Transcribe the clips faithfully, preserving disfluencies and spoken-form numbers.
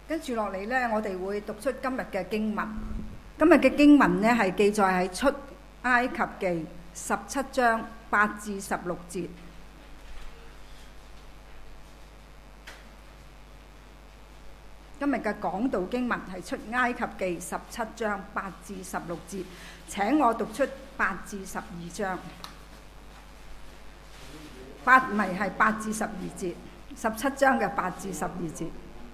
跟住落嚟呢，我哋會讀出今日嘅經文。今日嘅經文呢，係記載喺出埃及記十七章八至十六節。今日嘅講道經文係出埃及記十七章八至十六節。請我讀出八至十二章。八唔係係八至十二節，十七章嘅八至十二節。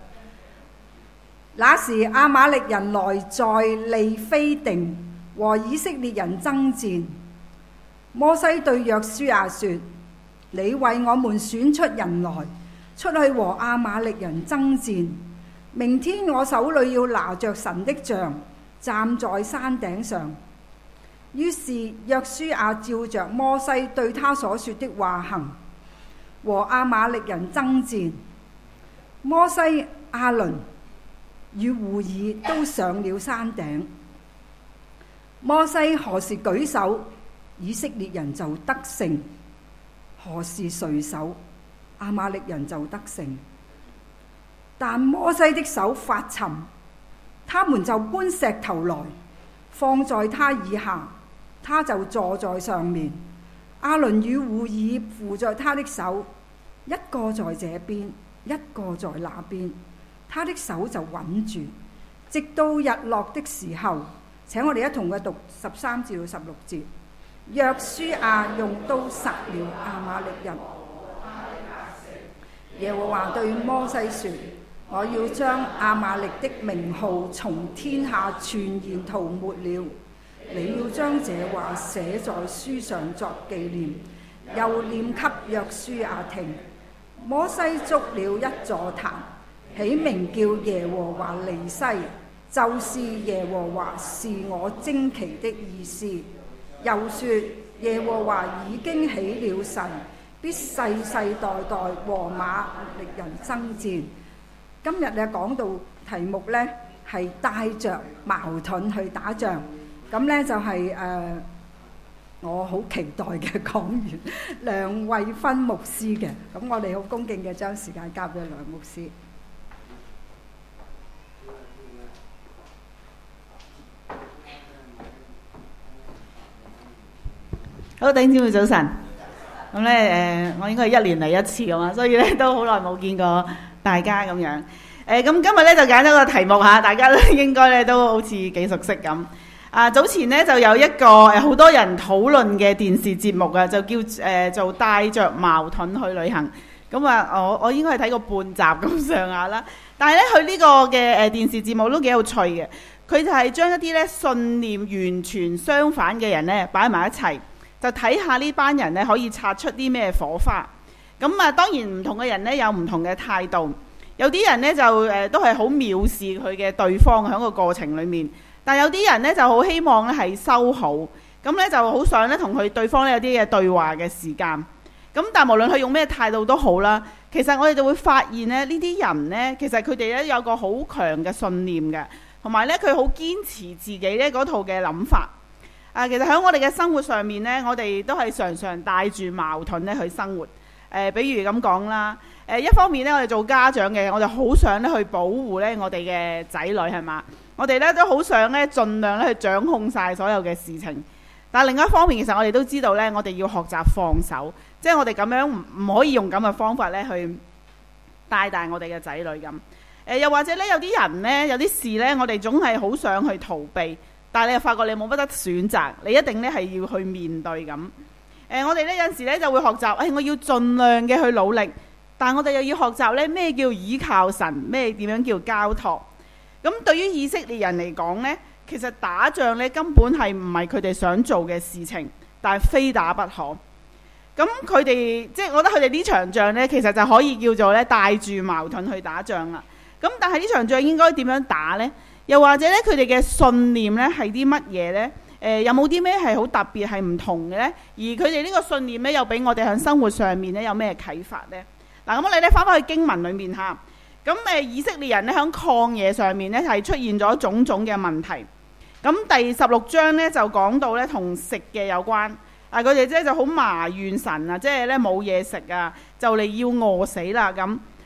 那時亞瑪力人來在利非定和以色列人爭戰。摩西對約書亞說：你為我們選出人來，出去和亞瑪力人爭戰。明天我手裏要拿着神的杖，站在山頂上。於是約書亞照着摩西對他所說的話行，和亞瑪力人爭戰。摩西、亞倫與戶珥都上了山頂。摩西何時舉手，以色列人就得勝；何時垂手，亞瑪力人就得勝。但摩西的手發沉，他們就搬石頭來放在他以下，他就坐在上面。亞倫與戶珥扶着他的手，一個在這邊，一個在那邊，他的手就穩住，直到日落的時候。請我哋一同嘅讀十三至到十六節。約書亞用刀殺了亞瑪力人。耶和華對摩西說：我要將亞瑪力的名號從天下全然塗抹了。你要將這話寫在書上作紀念，又念給約書亞聽。摩西築了一座壇，起名叫耶和華尼西，就是耶和華是我旌旗的意思。又說：耶和華已經起了誓，必世世代代和瑪力人爭戰。今日嘅講道題目呢，係帶着矛盾去打仗。咁呢就係、是、誒、呃、我好期待嘅講員梁慧芬牧師嘅。咁我哋好恭敬嘅將時間交俾梁牧師。 好，弟兄姊妹早晨。咁咧誒，我應該係一年嚟一次㗎嘛，所以咧都好耐冇見過大家咁樣。誒、呃，咁今日咧就揀咗個題目嚇，大家都應該咧都好似幾熟悉咁。啊，早前咧就有一個誒好多人討論嘅電視節目啊，就叫誒、呃、做帶着矛盾去旅行。咁啊，我我應該係睇過半集咁上下啦。但係咧，佢呢個嘅誒電視節目都幾有趣嘅。佢就係將一啲咧信念完全相反嘅人咧擺埋一齊。就睇下呢班人咧可以擦出啲咩火花。咁啊，當然唔同嘅人咧有唔同嘅態度。有啲人咧就誒、呃、都係好藐視佢嘅對方喺個過程裡面，但有啲人咧就好希望咧係修好。咁咧就好想咧同佢對方咧有啲嘅對話嘅時間。咁但無論佢用咩態度都好啦，其實我哋就會發現咧呢啲人咧其實佢哋咧有個好強嘅信念嘅，同埋咧佢好堅持自己咧嗰套嘅諗法。啊，其實喺我哋嘅生活上面呢，我哋都係常常帶住矛盾咧去生活。誒、呃，比如咁講啦，誒、呃、一方面呢，我哋做家長嘅，我哋好想咧去保護咧我哋嘅仔女係嘛，我哋咧都好想咧盡量咧去掌控晒所有嘅事情。但另一方面，其實我哋都知道咧，我哋要學習放手，即係我哋咁樣唔唔可以用咁嘅方法咧去帶大我哋嘅仔女咁。誒、呃，又或者咧有啲人呢，有啲事呢，我哋總係好想去逃避。但係你又發覺你冇乜得選擇，你一定咧係要去面對咁。誒、呃，我哋咧有陣時咧就會學習，誒、哎，我要盡量嘅去努力，但我哋又要學習咧咩叫倚靠神，咩點樣叫交託。咁對於以色列人嚟講呢，其實打仗咧根本係唔係佢哋想做嘅事情，但係非打不可。咁佢哋即係我覺得佢哋呢場仗呢，其實就可以叫做咧帶住矛盾去打仗啦。咁但係呢場仗應該點樣打呢？又或者咧，佢哋嘅信念咧係啲乜嘢呢？誒、呃，有冇啲咩係好特別係唔同嘅呢？而佢哋呢個信念咧，又俾我哋喺生活上面咧有咩啟發呢？嗱，咁我哋咧翻返去經文裏面嚇，咁誒以色列人咧喺曠野上面咧係出現咗種種嘅問題。咁第十六章咧就講到咧同食嘅有關，啊佢哋即係就好埋怨神啊，即係咧冇嘢食啊，就嚟要餓死啦咁。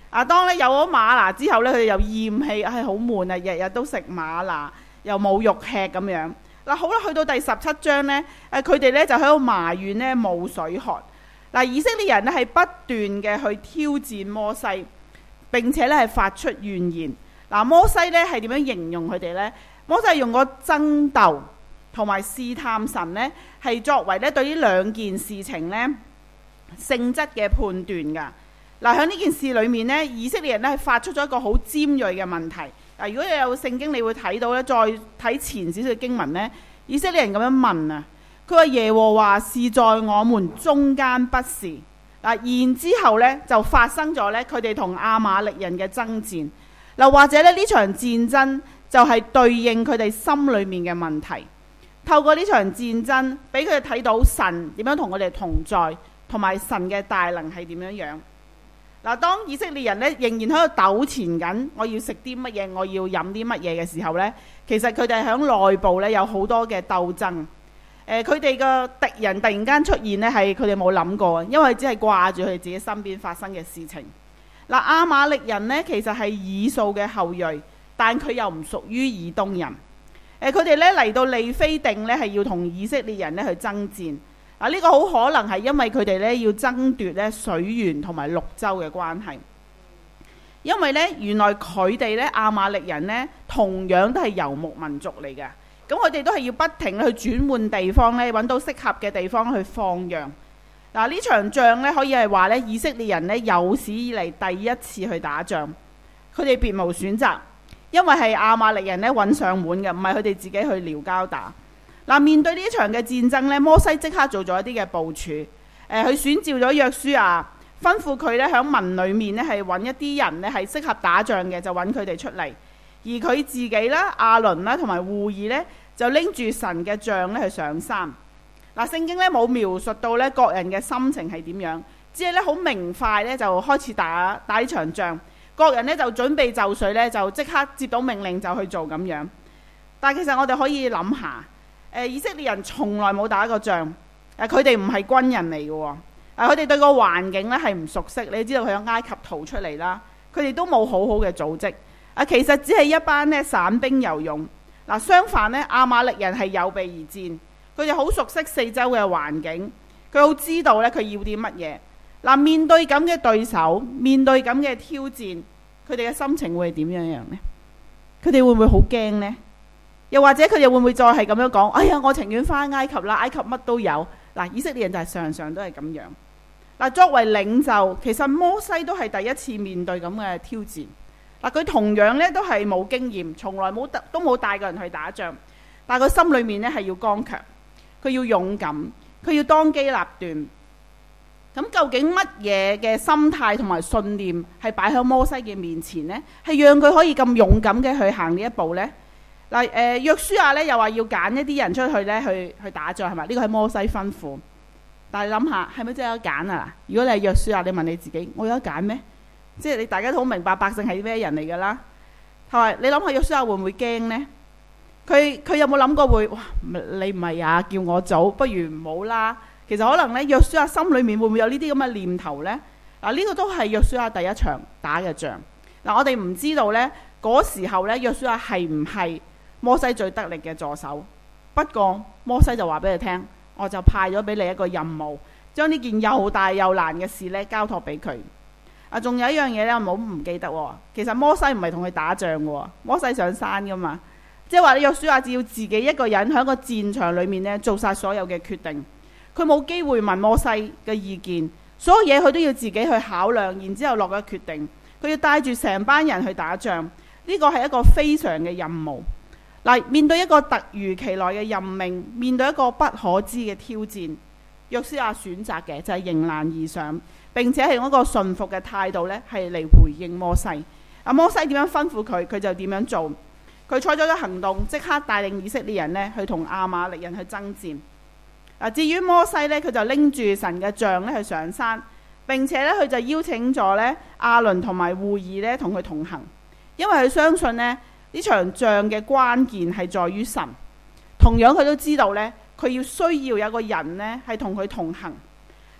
啊，當咧有咗嗎哪之後咧，佢哋又厭棄，係好悶啊，日日都食嗎哪，又冇肉吃咁樣。嗱，好啦，去到第十七章呢，誒佢哋咧就喺度埋怨呢冇水喝。嗱，以色列人咧係不斷嘅去挑戰摩西，並且咧係發出怨言。嗱，摩西咧係點樣形容佢哋呢？摩西係用個爭鬥同埋試探神呢，係作為咧對呢兩件事情呢性質嘅判斷㗎。嗱，喺呢件事裏面呢，以色列人咧係發出咗一個好尖鋭嘅問題。嗱，如果你有聖經，你會睇到咧，再睇前少少嘅經文呢，以色列人咁樣問啊，佢話耶和華是在我們中間不是？嗱，然之後呢，就發生咗呢，佢哋同亞瑪力人嘅爭戰。嗱，或者咧呢場戰爭就係對應佢哋心裏面嘅問題。透過呢場戰爭，俾佢哋睇到神點樣同佢哋同在，同埋神嘅大能係點樣樣。嗱，當以色列人咧仍然喺度糾纏緊，我要食啲乜嘢，我要飲啲乜嘢嘅時候呢，其實佢哋喺內部咧有好多嘅鬥爭。誒，佢哋嘅敵人突然間出現呢，係佢哋冇諗過，因為只係掛住佢哋自己身邊發生嘅事情。嗱，亞瑪力人呢，其實係以掃嘅後裔，但佢又唔屬於以東人。誒，佢哋咧嚟到利非定呢，係要同以色列人咧去爭戰。啊！呢個好可能係因為佢哋咧要爭奪咧水源同埋綠洲嘅關係，因為咧原來佢哋咧亞瑪力人咧同樣都係游牧民族嚟嘅，咁佢哋都係要不停去轉換地方咧，揾到適合嘅地方去放羊。嗱，呢場仗咧可以係話咧以色列人咧有史以嚟第一次去打仗，佢哋別無選擇，因為係亞瑪力人咧揾上門嘅，唔係佢哋自己去撩交打。嗱，面對呢場嘅戰爭呢，摩西即刻做咗一啲嘅部署。誒、呃，佢選召咗約書亞，吩咐佢咧喺民裏面咧係揾一啲人咧係適合打仗嘅，就揾佢哋出嚟。而佢自己啦、亞倫啦同埋戶珥呢，就拎住神嘅杖咧去上山。嗱、呃，聖經咧冇描述到咧各人嘅心情係點樣，只係咧好明快咧就開始打打呢場仗。各人呢就準備就緒咧，就即刻接到命令就去做咁樣。但係其實我哋可以諗下。誒，以色列人從來冇打過仗，誒，佢哋唔係軍人嚟嘅喎，誒，佢哋對個環境咧係唔熟悉。你知道佢喺埃及逃出嚟啦，佢哋都冇好好嘅組織，啊，其實只係一班咧散兵游勇。嗱，相反咧，亞瑪力人係有備而戰，佢哋好熟悉四周嘅環境，佢好知道咧佢要啲乜嘢。嗱，面對咁嘅對手，面對咁嘅挑戰，佢哋嘅心情會係點樣樣呢？佢哋會唔會好驚呢？又或者佢哋會唔會再係咁樣講？哎呀，我情願返埃及啦，埃及乜都有。嗱，以色列人就係常常都係咁樣。嗱，作為領袖，其實摩西都係第一次面對咁嘅挑戰。嗱，佢同樣咧都係冇經驗，從來冇都冇帶過人去打仗，但係佢心裏面咧係要剛強，佢要勇敢，佢要當機立斷。咁究竟乜嘢嘅心態同埋信念係擺喺摩西嘅面前呢？係讓佢可以咁勇敢嘅去行呢一步呢？嗱，誒，約書亞咧又話要揀一啲人出去咧去去打仗係咪？呢個係摩西吩咐。但係諗下係咪真係有得揀啊？如果你係約書亞，你問你自己，我有得揀咩？即係你大家都好明白百姓係咩人嚟㗎啦。係咪？你諗下約書亞會唔會驚呢？佢佢有冇諗過會哇？你唔係啊，叫我做，不如唔好啦。其實可能咧，約書亞心裏面會唔會有呢啲咁嘅念頭呢？嗱，呢個都係約書亞第一場打嘅仗。嗱，我哋唔知道呢嗰時候咧，約書亞係唔係摩西最得力嘅助手？不過摩西就話俾佢聽，我就派咗俾你一個任務，將呢件又大又難嘅事咧交託俾佢。啊，仲有一樣嘢咧，唔好唔記得喎。其實摩西唔係同佢打仗嘅，摩西上山噶嘛，即係話你約書亞只要自己一個人喺個戰場裏面咧做晒所有嘅決定，佢冇機會問摩西嘅意見，所有嘢佢都要自己去考量，然之後落咗決定。佢要帶住成班人去打仗，呢個係一個非常嘅任務。嗱，面對一個突如其來嘅任命，面對一個不可知嘅挑戰，約書亞選擇嘅就係迎難而上，並且係用一個順服嘅態度呢係嚟回應摩西。阿摩西點樣吩咐佢，佢就點樣做。佢採取咗行動，即刻帶領以色列人呢去同亞瑪力人去爭戰。啊，至於摩西呢，佢就拎住神嘅杖呢去上山，並且呢，佢就邀請咗呢亞倫同埋戶珥呢同佢同行，因為佢相信呢。呢場仗嘅關鍵係在於神，同樣佢都知道呢，佢要需要有個人呢係同佢同行。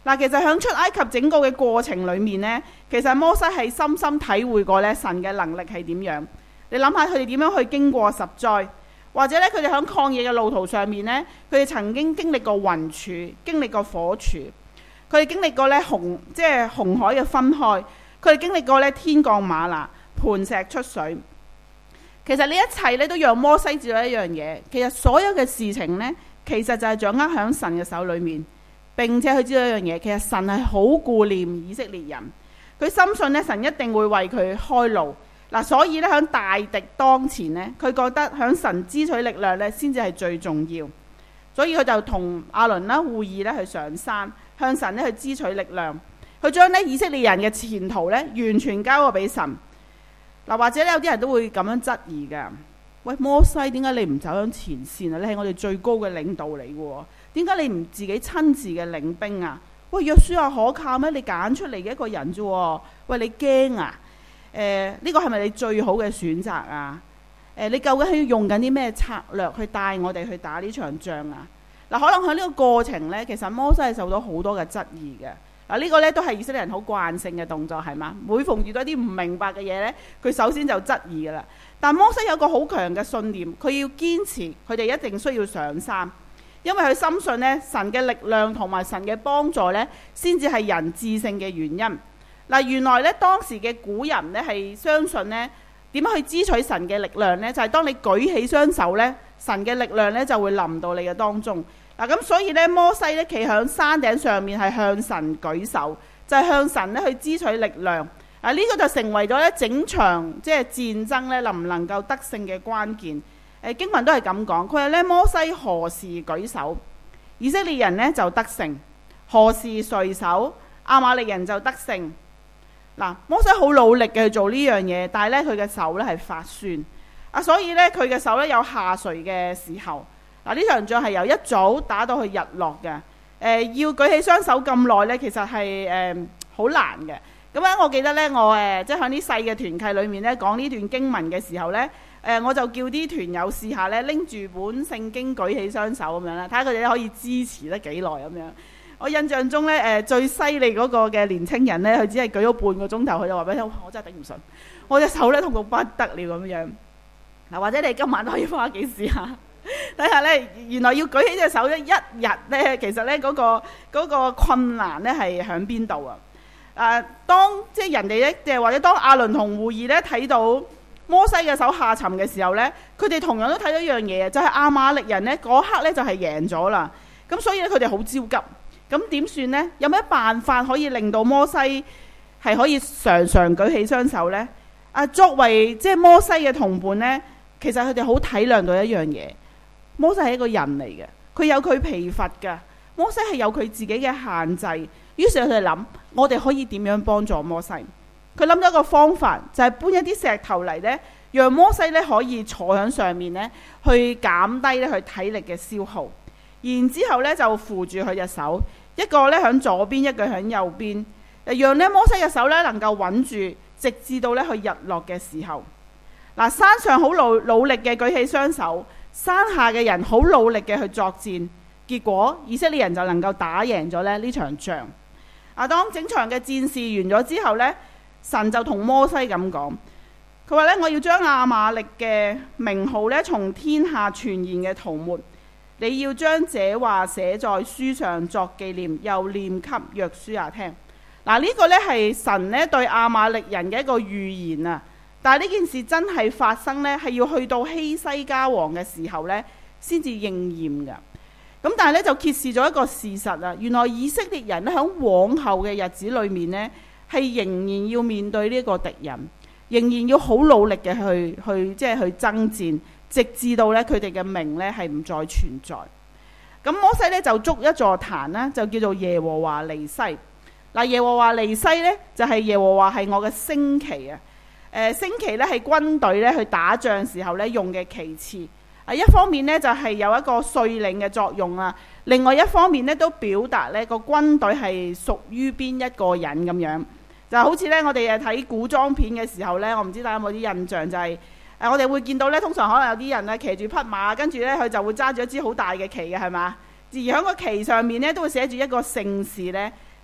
嗱，其實喺出埃及整個嘅過程裏面呢，其實摩西係深深體會過咧神嘅能力係點樣。你諗下佢哋點樣去經過十災，或者咧佢哋喺曠野嘅路途上面呢，佢哋曾經經歷過雲柱，經歷過火柱，佢哋經歷過咧紅即係紅海嘅分開，佢哋經歷過咧天降嗎哪，磐石出水。其實呢一切咧都讓摩西知道一樣嘢，其實所有嘅事情呢，其實就係掌握喺神嘅手裏面。並且佢知道一樣嘢，其實神係好顧念以色列人，佢深信咧神一定會為佢開路。嗱，所以咧喺大敵當前呢，佢覺得喺神支取力量咧先至係最重要。所以佢就同亞倫啦、戶珥咧去上山，向神咧去支取力量，佢將咧以色列人嘅前途咧完全交過俾神。嗱，或者咧有啲人都會咁樣質疑噶，喂，摩西，點解你唔走喺前線啊？你係我哋最高嘅領導嚟嘅喎，點解你唔自己親自嘅領兵啊？喂，約書亞可靠咩？你揀出嚟嘅一個人啫喎，喂，你驚啊？誒、呃，呢、這個係咪你最好嘅選擇啊？誒、呃，你究竟係要用緊啲咩策略去帶我哋去打呢場仗啊？嗱、呃，可能喺呢個過程呢，其實摩西係受到好多嘅質疑嘅。嗱、呃，呢、這個呢都係以色列人好慣性嘅動作，係嘛？每逢遇到一啲唔明白嘅嘢呢，佢首先就質疑噶啦。但摩西有個好強嘅信念，佢要堅持，佢哋一定需要上山，因為佢深信呢神嘅力量同埋神嘅幫助呢，先至係人致勝嘅原因。嗱，原來咧當時嘅古人咧係相信咧點樣去支取神嘅力量呢？就係、是、當你舉起雙手咧，神嘅力量咧就會臨到你嘅當中。嗱，咁所以咧摩西咧企喺山頂上面係向神舉手，就係、是、向神咧去支取力量。啊，呢個就成為咗咧整場即係戰爭咧能唔能夠得勝嘅關鍵。誒，經文都係咁講，佢話咧摩西何時舉手，以色列人呢就得勝；何時垂手，亞瑪力人就得勝。嗱，摩西好努力嘅去做呢樣嘢，但係咧佢嘅手咧係發酸啊，所以咧佢嘅手咧有下垂嘅時候。嗱，呢場仗係由一早打到去日落嘅。誒、呃，要舉起雙手咁耐咧，其實係誒好難嘅。咁咧，我記得咧，我誒即係喺啲細嘅團契裏面咧講呢段經文嘅時候咧，誒、呃、我就叫啲團友試下咧拎住本聖經舉起雙手咁樣啦，睇下佢哋可以支持得幾耐咁樣。我印象中咧，誒最犀利嗰個嘅年青人咧，佢只係舉咗半個鐘頭，佢就話俾你聽，我真係頂唔順，我隻手咧痛到不得了咁樣。嗱，或者你今晚都可以翻屋企試下，睇下咧，原來要舉起隻手咧，一日咧，其實咧嗰個嗰個困難咧係喺邊度啊？誒，當即係人哋咧，即係或者當亞倫同戶珥咧睇到摩西嘅手下沉嘅時候咧，佢哋同樣都睇到一樣嘢，就係亞瑪力人咧嗰刻咧就係贏咗啦。咁所以咧佢哋好焦急。咁點算呢？有咩辦法可以令到摩西係可以常常舉起雙手呢？啊，作為即係摩西嘅同伴呢，其實佢哋好體諒到一樣嘢。摩西係一個人嚟嘅，佢有佢疲乏㗎。摩西係有佢自己嘅限制。於是佢哋諗，我哋可以點樣幫助摩西？佢諗咗一個方法，就係搬一啲石頭嚟呢，讓摩西呢可以坐喺上面呢，去減低呢佢體力嘅消耗。然之後咧就扶住佢隻手，一個咧響左邊，一個響右邊，讓咧摩西嘅手咧能夠穩住，直至到咧去日落嘅時候。嗱，山上好努努力嘅舉起雙手，山下嘅人好努力嘅去作戰，結果以色列人就能夠打贏咗咧呢場仗。啊，當整場嘅戰事完咗之後咧，神就同摩西咁講，佢話咧，我要將亞瑪力嘅名號咧從天下傳言嘅塗抹。你要將這話寫在書上作紀念，又念給約書亞聽。嗱，呢個呢係神咧對亞瑪力人嘅一個預言啊！但係呢件事真係發生呢，係要去到希西家王嘅時候呢先至應驗㗎。咁但係呢，就揭示咗一個事實啊！原來以色列人咧喺往後嘅日子裏面呢，係仍然要面對呢一個敵人，仍然要好努力嘅去去即係去爭戰。直至到咧佢哋嘅名咧係唔再存在。咁摩西咧就築一座壇啦，就叫做耶和華尼西。嗱，耶和華尼西咧就係耶和華係我嘅升旗啊。誒，升旗咧係軍隊咧去打仗時候咧用嘅旗幟。啊，一方面咧就係有一個率領嘅作用啊，另外一方面咧都表達咧個軍隊係屬於邊一個人咁樣。就好似咧我哋誒睇古裝片嘅時候咧，我唔知大家有冇啲印象就係、是。誒，我哋會見到咧，通常可能有啲人咧騎住匹馬，跟住咧佢就會揸住一支好大嘅旗嘅，係嘛？而喺個旗上面咧都會寫住一個姓氏咧，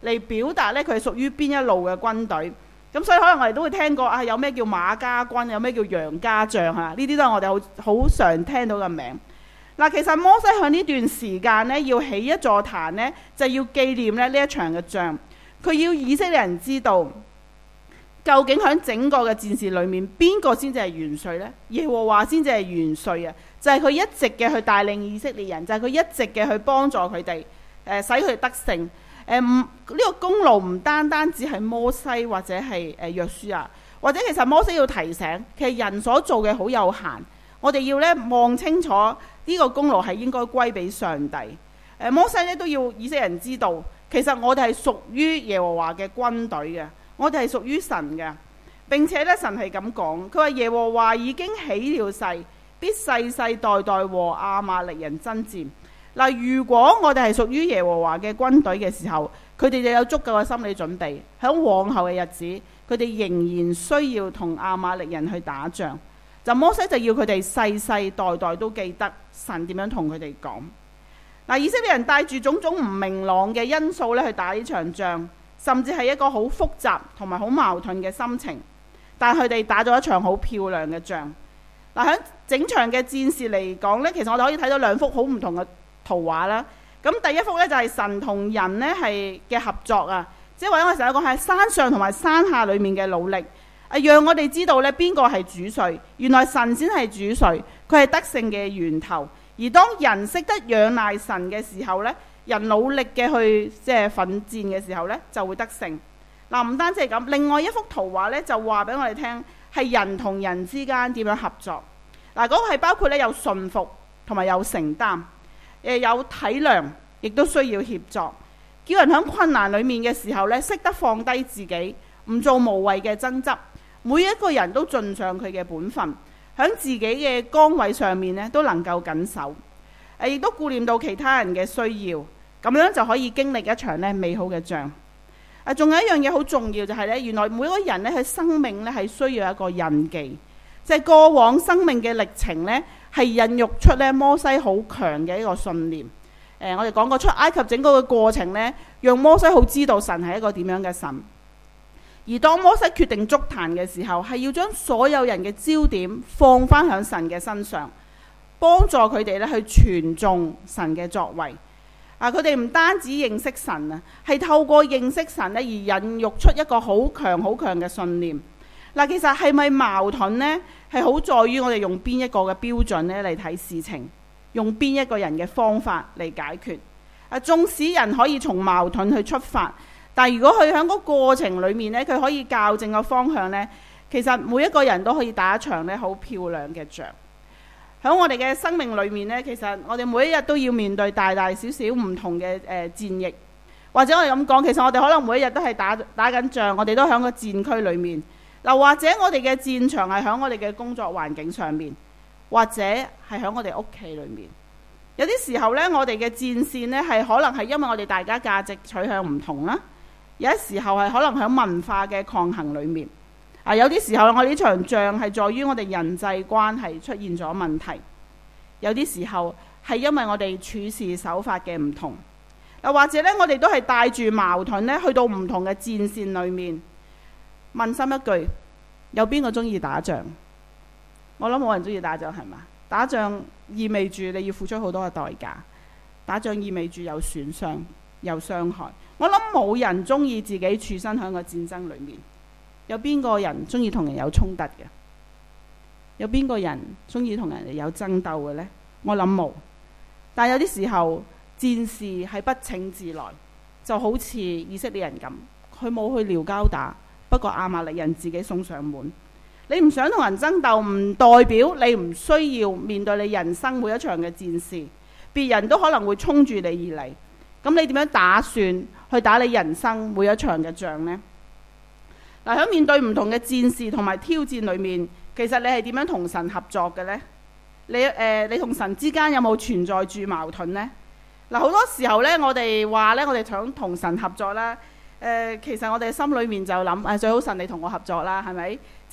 嚟表達呢佢係屬於邊一路嘅軍隊。咁所以可能我哋都會聽過啊，有咩叫馬家軍，有咩叫楊家將啊，呢啲都係我哋好好常聽到嘅名。嗱，其實摩西喺呢段時間呢，要起一座壇呢，就要紀念咧呢一場嘅仗。佢要以色列人知道，究竟喺整個嘅戰事裏面，邊個先至係元帥呢？耶和華先至係元帥啊！就係佢一直嘅去帶領以色列人，就係佢一直嘅去幫助佢哋，誒使佢哋得勝。誒唔呢個功勞唔單單只係摩西或者係誒約書亞，或者其實摩西要提醒，其實人所做嘅好有限，我哋要咧望清楚呢個功勞係應該歸俾上帝。誒摩西咧都要以色列人知道，其實我哋係屬於耶和華嘅軍隊嘅，我哋係屬於神嘅。並且咧神係咁講，佢話耶和華已經起了誓，必世世代代和亞瑪力人爭戰。嗱，如果我哋係屬於耶和華嘅軍隊嘅時候，佢哋就有足夠嘅心理準備，喺往後嘅日子，佢哋仍然需要同亞瑪力人去打仗。就摩西就要佢哋世世代代都記得神點樣同佢哋講。嗱，以色列人帶住種種唔明朗嘅因素咧去打呢場仗，甚至係一個好複雜同埋好矛盾嘅心情，但係佢哋打咗一場好漂亮嘅仗。嗱，喺整場嘅戰事嚟講呢，其實我哋可以睇到兩幅好唔同嘅圖畫啦。咁第一幅呢，就係神同人呢係嘅合作啊，即係話我成日講喺山上同埋山下裏面嘅努力，啊，讓我哋知道呢邊個係主帥，原來神先係主帥，佢係得勝嘅源頭。而當人識得仰賴神嘅時候呢，人努力嘅去即係奮戰嘅時候呢，就會得勝。嗱，唔單止係咁，另外一幅圖畫呢，就話俾我哋聽係人同人之間點樣合作。嗱，嗰個係包括咧有順服同埋有承擔。誒有體諒，亦都需要協作，叫人喺困難裡面嘅時候咧，識得放低自己，唔做無謂嘅爭執。每一個人都盡上佢嘅本分，喺自己嘅崗位上面咧都能夠緊守，誒亦都顧念到其他人嘅需要，咁樣就可以經歷一場咧美好嘅仗。啊，仲有一樣嘢好重要就係咧，原來每個人咧喺生命咧係需要一個印記，就係過往生命嘅歷程咧。係孕育出咧摩西好強嘅一個信念。誒，我哋講過出埃及整個嘅過程呢，讓摩西好知道神係一個點樣嘅神。而當摩西決定築壇嘅時候，係要將所有人嘅焦點放翻響神嘅身上，幫助佢哋咧去傳頌神嘅作為。啊，佢哋唔單止認識神啊，係透過認識神咧而孕育出一個好強好強嘅信念。嗱，其實係咪矛盾呢？係好在於我哋用邊一個嘅標準咧嚟睇事情，用邊一個人嘅方法嚟解決。啊，縱使人可以從矛盾去出發，但如果佢喺個過程裏面咧，佢可以校正個方向呢，其實每一個人都可以打一場咧好漂亮嘅仗。喺我哋嘅生命裏面呢，其實我哋每一日都要面對大大小小唔同嘅誒戰役，或者我哋咁講，其實我哋可能每一日都係打打緊仗，我哋都喺個戰區裏面。嗱，或者我哋嘅戰場係喺我哋嘅工作環境上面，或者係喺我哋屋企裏面。有啲時候呢，我哋嘅戰線呢係可能係因為我哋大家價值取向唔同啦。有啲時候係可能喺文化嘅抗衡裏面。啊，有啲時候我哋呢場仗係在於我哋人際關係出現咗問題。有啲時候係因為我哋處事手法嘅唔同。嗱，或者呢，我哋都係帶住矛盾呢去到唔同嘅戰線裏面。問心一句，有邊個中意打仗？我諗冇人中意打仗，係嘛？打仗意味住你要付出好多嘅代價，打仗意味住有損傷、有傷害。我諗冇人中意自己處身喺個戰爭裏面。有邊個人中意同人有衝突嘅？有邊個人中意同人哋有爭鬥嘅呢？我諗冇。但有啲時候戰事係不請自來，就好似以色列人咁，佢冇去撩交打。不過亞瑪力人自己送上門。你唔想同人爭鬥，唔代表你唔需要面對你人生每一場嘅戰事。別人都可能會衝住你而嚟，咁你點樣打算去打你人生每一場嘅仗呢？嗱，喺面對唔同嘅戰事同埋挑戰裏面，其實你係點樣同神合作嘅呢？你誒、呃，你同神之間有冇存在住矛盾呢？嗱，好多時候呢，我哋話呢，我哋想同神合作啦。誒、呃，其實我哋心裏面就諗誒，最好神你同我合作啦，係咪？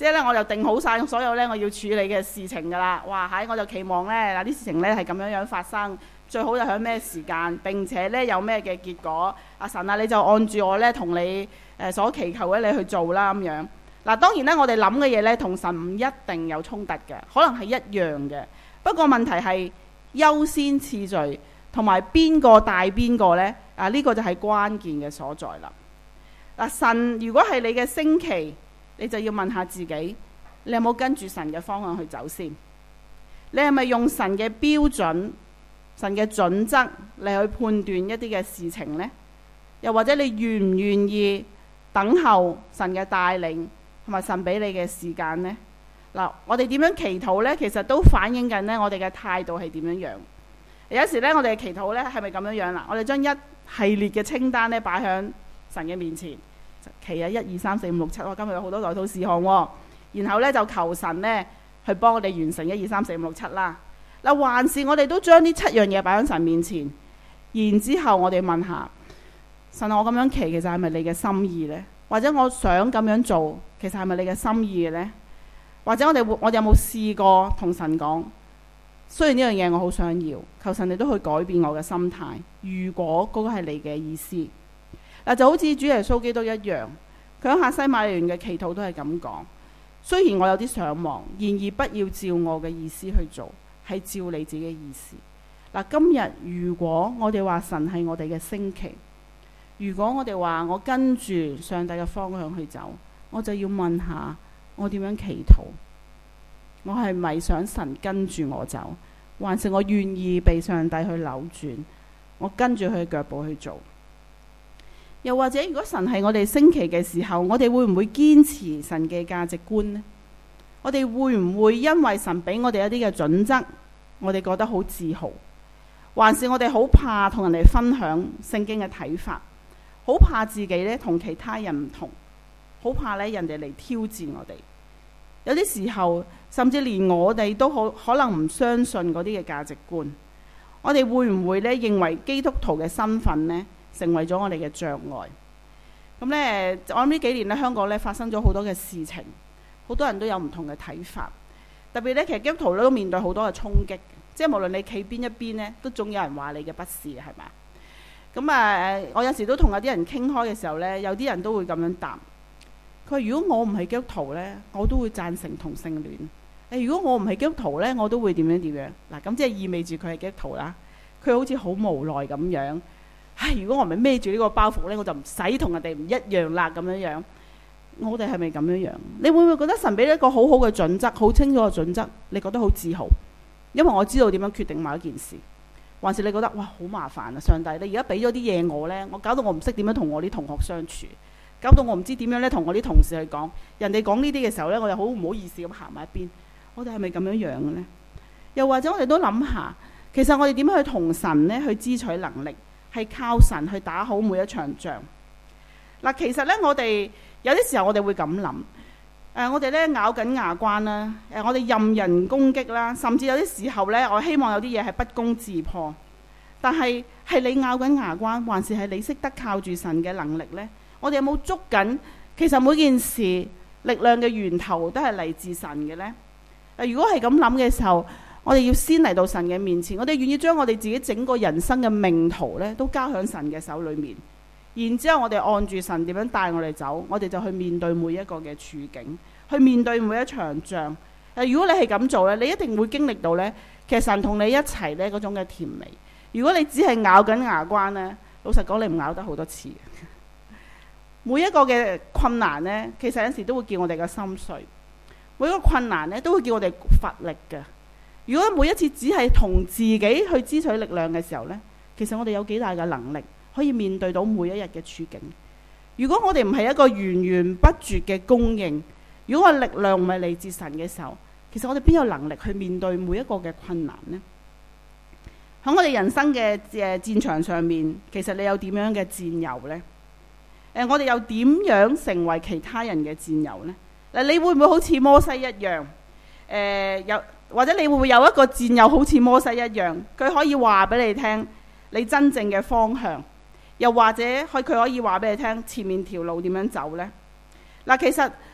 即係咧我就定好晒所有咧我要處理嘅事情㗎啦。哇！喺我就期望咧嗱啲事情咧係咁樣樣發生，最好就喺咩時間，並且咧有咩嘅結果。阿神啊，你就按住我咧同你誒所祈求嘅你去做啦咁樣。嗱，當然咧我哋諗嘅嘢咧同神唔一定有衝突嘅，可能係一樣嘅。不過問題係優先次序同埋邊個帶邊個呢？啊呢、呢個就係關鍵嘅所在啦。嗱，神如果係你嘅星期，你就要問下自己，你有冇跟住神嘅方向去走先？你係咪用神嘅標準、神嘅準則嚟去判斷一啲嘅事情呢？又或者你願唔願意等候神嘅帶領同埋神俾你嘅時間呢？嗱，我哋點樣祈禱呢？其實都反映緊呢我哋嘅態度係點樣樣。有時呢，我哋嘅祈禱呢係咪咁樣樣啦？我哋將一系列嘅清單呢擺喺神嘅面前，祈啊一二三四五六七，我今日有好多代禱事項喎。然後呢，就求神呢去幫我哋完成一二三四五六七啦。嗱，還是我哋都將呢七樣嘢擺喺神面前，然之後我哋問下神，我咁樣祈其實係咪你嘅心意呢？或者我想咁樣做，其實係咪你嘅心意嘅呢？或者我哋我哋有冇試過同神講，雖然呢樣嘢我好想要，求神你都去改變我嘅心態。如果嗰個係你嘅意思，嗱就好似主耶穌基督一樣，佢喺客西馬尼園嘅祈禱都係咁講。雖然我有啲想望，然而不要照我嘅意思去做，係照你自己嘅意思。嗱，今日如果我哋話神係我哋嘅星期，如果我哋話我跟住上帝嘅方向去走，我就要問下。我點樣祈禱？我係咪想神跟住我走，還是我願意被上帝去扭轉？我跟住佢嘅腳步去做。又或者如果神係我哋星期嘅時候，我哋會唔會堅持神嘅價值觀呢？我哋會唔會因為神俾我哋一啲嘅準則，我哋覺得好自豪？還是我哋好怕同人哋分享聖經嘅睇法，好怕自己呢同其他人唔同，好怕咧人哋嚟挑戰我哋。有啲時候甚至連我哋都好可能唔相信嗰啲嘅價值觀。我哋會唔會咧認為基督徒嘅身份呢成為咗我哋嘅障礙？咁咧我諗呢幾年咧香港咧發生咗好多嘅事情，好多人都有唔同嘅睇法。特別咧其實基督徒都面對好多嘅衝擊，即係無論你企邊一邊呢，都總有人話你嘅不是，係咪？咁啊我有時都同有啲人傾開嘅時候呢，有啲人都會咁樣答。佢話如果我唔係基督徒呢，我都會贊成同性戀。誒，如果我唔係基督徒呢，我都會點樣點樣。嗱，咁即係意味住佢係基督徒啦。佢好似好無奈咁樣。唉，如果我唔係孭住呢個包袱呢，我就唔使同人哋唔一樣啦咁樣樣。我哋係咪咁樣樣？你會唔會覺得神俾一個好好嘅準則，好清楚嘅準則，你覺得好自豪？因為我知道點樣決定某一件事。還是你覺得哇好麻煩啊？上帝，你而家俾咗啲嘢我呢，我搞到我唔識點樣同我啲同學相處。搞到我唔知點樣咧，同我啲同事去講，人哋講呢啲嘅時候咧，我又好唔好意思咁行埋一邊。我哋係咪咁樣樣嘅呢？又或者我哋都諗下，其實我哋點樣去同神咧去支取能力，係靠神去打好每一場仗。嗱，其實咧我哋有啲時候我哋會咁諗，誒、呃，我哋咧咬緊牙關啦，誒、呃，我哋任人攻擊啦，甚至有啲時候咧，我希望有啲嘢係不攻自破。但係係你咬緊牙關，還是係你識得靠住神嘅能力呢？我哋有冇捉緊？其實每件事力量嘅源頭都係嚟自神嘅呢。如果係咁諗嘅時候，我哋要先嚟到神嘅面前，我哋願意將我哋自己整個人生嘅命途呢都交響神嘅手裏面。然之後我哋按住神點樣帶我哋走，我哋就去面對每一個嘅處境，去面對每一場仗。如果你係咁做呢，你一定會經歷到呢，其實神同你一齊呢嗰種嘅甜美。如果你只係咬緊牙關呢，老實講你唔咬得好多次。每一個嘅困難呢，其實有時都會叫我哋嘅心碎。每一個困難呢，都會叫我哋乏力嘅。如果每一次只係同自己去支取力量嘅時候呢，其實我哋有幾大嘅能力可以面對到每一日嘅處境。如果我哋唔係一個源源不絕嘅供應，如果我力量唔係嚟自神嘅時候，其實我哋邊有能力去面對每一個嘅困難呢？喺我哋人生嘅誒戰場上面，其實你有點樣嘅戰友呢？誒，我哋又點樣成為其他人嘅戰友呢？嗱，你會唔會好似摩西一樣？誒，有或者你會唔會有一個戰友好似摩西一樣？佢可以話俾你聽你真正嘅方向，又或者佢佢可以話俾你聽前面條路點樣走呢？嗱，其實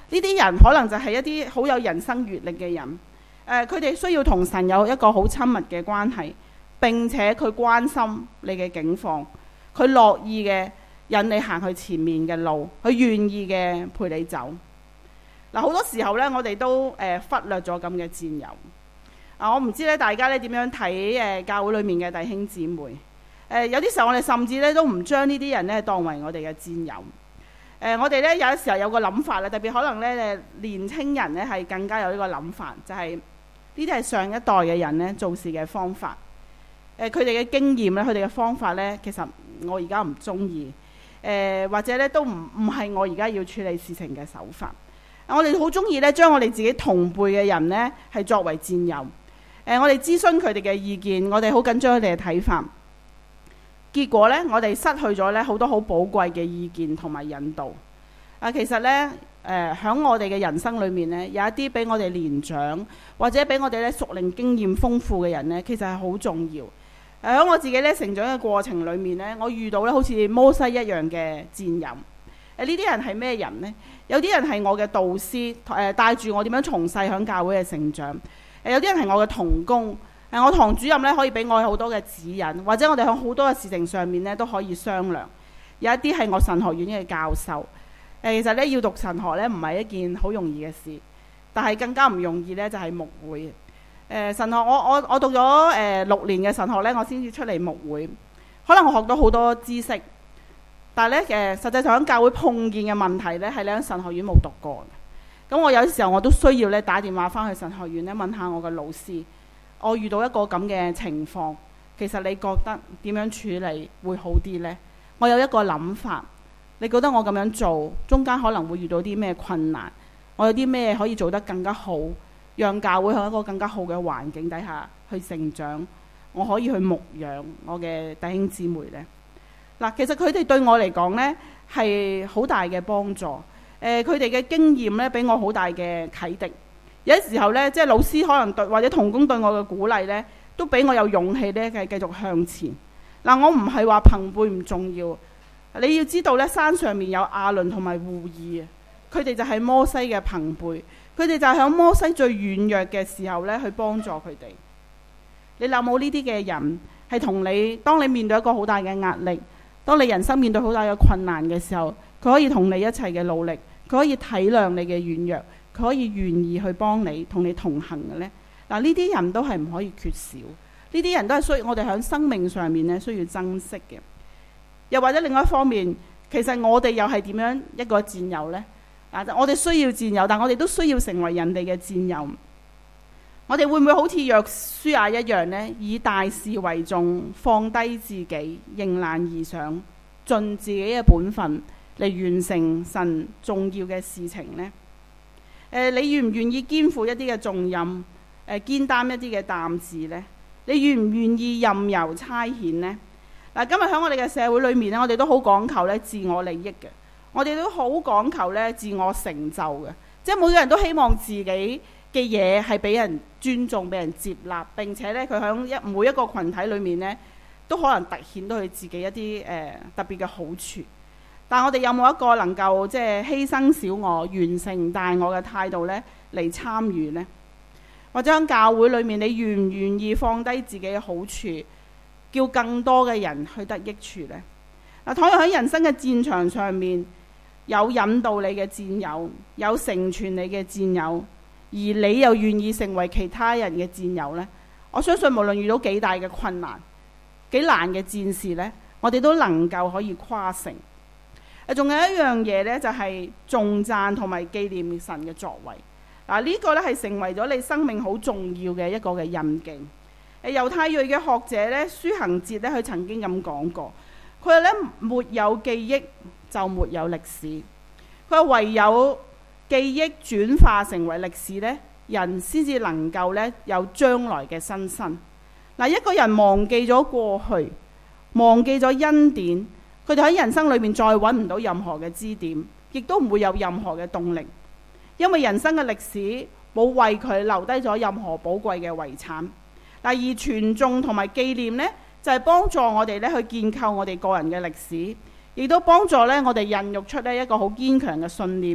呢啲人可能就係一啲好有人生閲歷嘅人。誒，佢哋需要同神有一個好親密嘅關係，並且佢關心你嘅境況，佢樂意嘅引你行去前面嘅路，佢願意嘅陪你走。嗱，好多時候呢，我哋都誒忽略咗咁嘅戰友。啊，我唔知咧大家咧點樣睇誒教會裡面嘅弟兄姊妹。誒，有啲時候我哋甚至咧都唔將呢啲人咧當為我哋嘅戰友。誒，我哋咧有啲時候有個諗法啦，特別可能咧年青人咧係更加有呢個諗法，就係呢啲係上一代嘅人咧做事嘅方法。誒，佢哋嘅經驗咧，佢哋嘅方法咧，其實我而家唔中意。誒，或者咧都唔唔係我而家要處理事情嘅手法。我哋好中意咧將我哋自己同輩嘅人咧係作為戰友。誒，我哋諮詢佢哋嘅意見，我哋好緊張佢哋嘅睇法。結果呢，我哋失去咗呢好多好寶貴嘅意見同埋引導。啊，其實呢，誒、呃、喺我哋嘅人生裏面呢，有一啲比我哋年長或者比我哋呢屬靈經驗豐富嘅人呢，其實係好重要。喺、呃、我自己呢成長嘅過程裏面呢，我遇到呢好似摩西一樣嘅戰友。誒、呃，呢啲人係咩人呢？有啲人係我嘅導師，誒、呃、帶住我點樣從細喺教會嘅成長。誒、呃，有啲人係我嘅同工。誒，我堂主任咧可以俾我好多嘅指引，或者我哋喺好多嘅事情上面咧都可以商量。有一啲係我神學院嘅教授。誒，其實咧要讀神學咧唔係一件好容易嘅事，但係更加唔容易咧就係牧會。誒，神學我我我讀咗誒六年嘅神學咧，我先至出嚟牧會。可能我學到好多知識，但係咧誒實際上喺教會碰見嘅問題咧係你喺神學院冇讀過嘅。咁我有時候我都需要咧打電話翻去神學院咧問下我嘅老師。我遇到一個咁嘅情況，其實你覺得點樣處理會好啲呢？我有一個諗法，你覺得我咁樣做中間可能會遇到啲咩困難？我有啲咩可以做得更加好，讓教會喺一個更加好嘅環境底下去成長？我可以去牧養我嘅弟兄姊妹呢？嗱，其實佢哋對我嚟講呢係好大嘅幫助。誒、呃，佢哋嘅經驗呢俾我好大嘅啟迪。有啲時候呢，即係老師可能對或者同工對我嘅鼓勵呢，都俾我有勇氣呢，繼繼續向前。嗱，我唔係話朋輩唔重要，你要知道呢，山上面有亞倫同埋戶珥，佢哋就係摩西嘅朋輩，佢哋就係喺摩西最軟弱嘅時候呢去幫助佢哋。你有冇呢啲嘅人係同你，當你面對一個好大嘅壓力，當你人生面對好大嘅困難嘅時候，佢可以同你一齊嘅努力，佢可以體諒你嘅軟弱。佢可以願意去幫你，同你同行嘅呢。嗱，呢啲人都係唔可以缺少，呢啲人都係需要我哋喺生命上面呢需要珍惜嘅。又或者另外一方面，其實我哋又係點樣一個戰友呢？嗱，我哋需要戰友，但我哋都需要成為人哋嘅戰友。我哋會唔會好似約書亞一樣呢？以大事為重，放低自己，迎難而上，盡自己嘅本分嚟完成神重要嘅事情呢？呃、你願唔願意肩負一啲嘅重任，誒、呃、肩擔一啲嘅擔子呢？你願唔願意任由差遣呢？嗱、呃，今日喺我哋嘅社會裏面咧，我哋都好講求咧自我利益嘅，我哋都好講求咧自我成就嘅，即係每個人都希望自己嘅嘢係俾人尊重、俾人接納，並且咧佢喺一每一個群體裏面咧，都可能突顯到佢自己一啲誒、呃、特別嘅好處。但我哋有冇一個能夠即係犧牲小我、完成大我嘅態度呢嚟參與呢？或者喺教會裏面，你願唔願意放低自己嘅好處，叫更多嘅人去得益處呢？嗱，倘若喺人生嘅戰場上面有引導你嘅戰友，有成全你嘅戰友，而你又願意成為其他人嘅戰友呢？我相信無論遇到幾大嘅困難、幾難嘅戰事呢，我哋都能夠可以跨城。仲有一樣嘢呢，就係頌讚同埋紀念神嘅作為。嗱，呢個呢係成為咗你生命好重要嘅一個嘅印記。誒，猶太裔嘅學者呢，書行節呢，佢曾經咁講過，佢話呢，沒有記憶就沒有歷史。佢話唯有記憶轉化成為歷史呢，人先至能夠呢有將來嘅新生。嗱，一個人忘記咗過去，忘記咗恩典，佢哋喺人生裏面再揾唔到任何嘅支點，亦都唔會有任何嘅動力，因為人生嘅歷史冇為佢留低咗任何寶貴嘅遺產。嗱，而傳頌同埋紀念呢，就係幫助我哋咧去建構我哋個人嘅歷史，亦都幫助咧我哋孕育出呢一個好堅強嘅信念，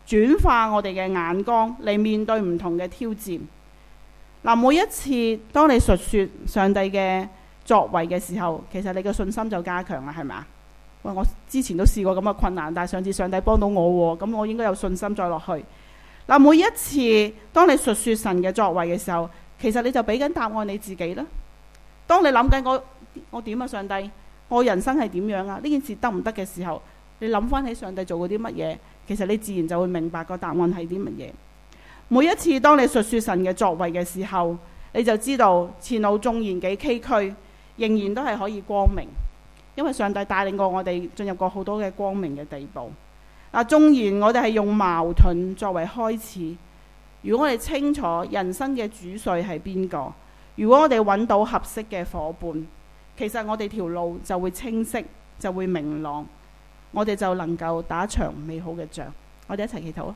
轉化我哋嘅眼光嚟面對唔同嘅挑戰。嗱，每一次當你述說上帝嘅作為嘅時候，其實你嘅信心就加強啦，係咪啊？喂，我之前都試過咁嘅困難，但係上次上帝幫到我喎，咁我應該有信心再落去。嗱，每一次當你述說神嘅作為嘅時候，其實你就俾緊答案你自己啦。當你諗緊我我點啊，上帝，我人生係點樣啊？呢件事得唔得嘅時候，你諗翻起上帝做過啲乜嘢，其實你自然就會明白個答案係啲乜嘢。每一次當你述說神嘅作為嘅時候，你就知道前路縱然幾崎嶇，仍然都係可以光明，因為上帝帶領過我哋進入過好多嘅光明嘅地步。嗱，縱然我哋係用矛盾作為開始，如果我哋清楚人生嘅主帥係邊個，如果我哋揾到合適嘅夥伴，其實我哋條路就會清晰，就會明朗，我哋就能夠打一場美好嘅仗。我哋一齊祈禱啊！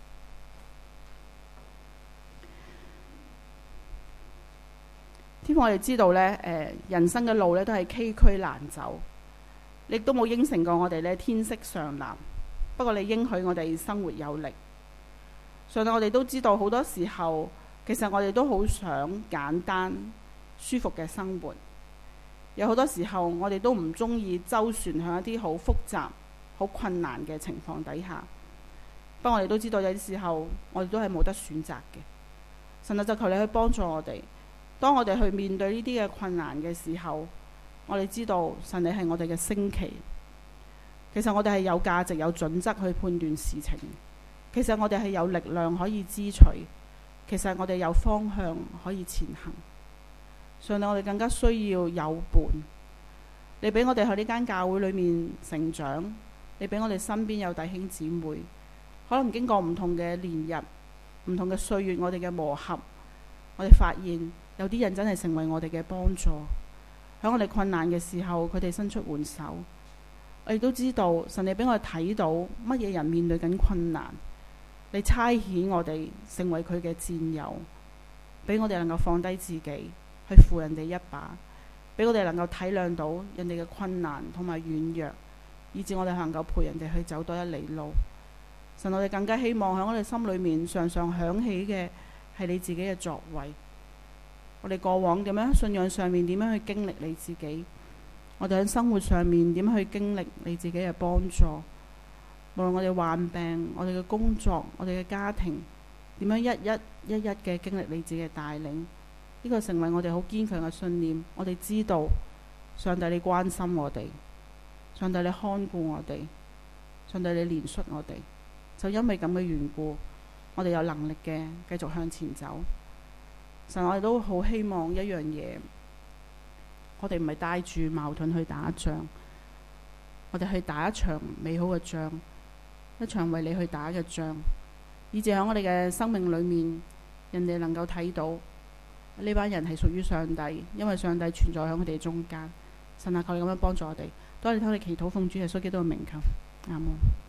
天父，我哋知道呢，誒，人生嘅路呢都係崎嶇難走，你都冇應承過我哋呢天色尚藍。不過你應許我哋生活有力。上帝，我哋都知道好多時候，其實我哋都好想簡單舒服嘅生活。有好多時候，我哋都唔中意周旋向一啲好複雜、好困難嘅情況底下。不過我哋都知道有啲時候，我哋都係冇得選擇嘅。神啊，就求你去幫助我哋。當我哋去面對呢啲嘅困難嘅時候，我哋知道神你係我哋嘅星旗。其實我哋係有價值、有準則去判斷事情。其實我哋係有力量可以支取。其實我哋有方向可以前行。上帝，我哋更加需要有伴。你俾我哋喺呢間教會裏面成長，你俾我哋身邊有弟兄姊妹，可能經過唔同嘅年日、唔同嘅歲月，我哋嘅磨合，我哋發現有啲人真係成為我哋嘅幫助。喺我哋困難嘅時候，佢哋伸出援手。我亦都知道神你俾我哋睇到乜嘢人面對緊困難，你差遣我哋成為佢嘅戰友，俾我哋能夠放低自己去扶人哋一把，俾我哋能夠體諒到人哋嘅困難同埋軟弱，以致我哋能夠陪人哋去走多一里路。神，我哋更加希望喺我哋心裏面常常響起嘅係你自己嘅作為。我哋過往點樣信仰上面點樣去經歷你自己，我哋喺生活上面點去經歷你自己嘅幫助。無論我哋患病，我哋嘅工作，我哋嘅家庭，點樣一一一一嘅經歷你自己嘅帶領，呢個成為我哋好堅強嘅信念。我哋知道上帝你關心我哋，上帝你看顧我哋，上帝你憐恤我哋。就因為咁嘅緣故，我哋有能力嘅繼續向前走。神，我哋都好希望一樣嘢，我哋唔係帶住矛盾去打仗，我哋去打一場美好嘅仗，一場為你去打嘅仗，以至喺我哋嘅生命裏面，人哋能夠睇到呢班人係屬於上帝，因為上帝存在喺我哋中間。神啊，求你咁樣幫助我哋，多謝你聽我哋祈禱，奉主耶穌基督嘅名求，阿門。